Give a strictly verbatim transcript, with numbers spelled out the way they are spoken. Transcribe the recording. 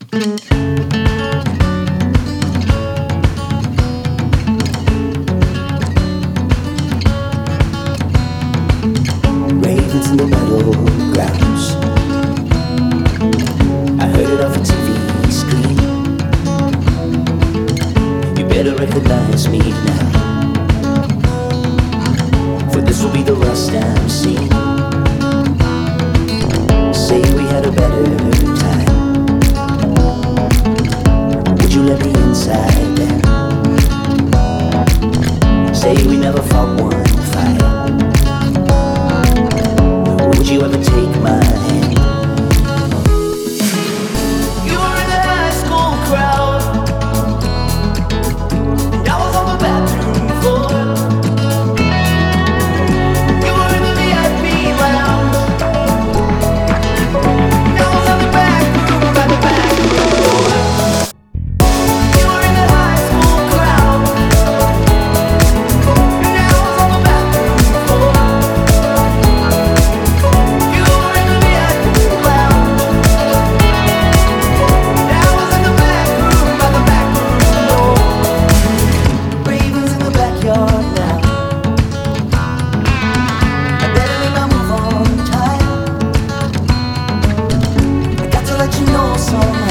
Ravens in the battlegrounds. I heard it off a T V screen. You better recognize me now, for this will be the last time seen. Say we had a better time. Would you let me inside then? Say we never fought one fight. Would you ever take my hand? You were in the high school crowd, and I was on the bathroom floor. You were in the V I P lounge, and I was on the back room by the back door. You were in the high school crowd, and I was on the bathroom floor. You were in the V I P lounge, and I was in the back room by the back door. Ravens in the backyard now. I better make my move on time. I got to let you know somehow.